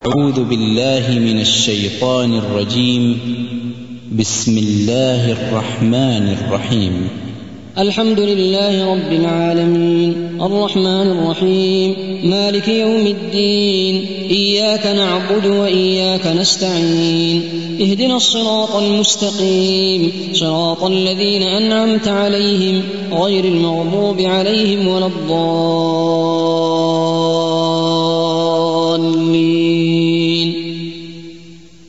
أعوذ بالله من الشيطان الرجيم. بسم الله الرحمن الرحيم. الحمد لله رب العالمين الرحمن الرحيم مالك يوم الدين إياك نعبد وإياك نستعين اهدنا الصراط المستقيم صراط الذين أنعمت عليهم غير المغضوب عليهم ولا الضالين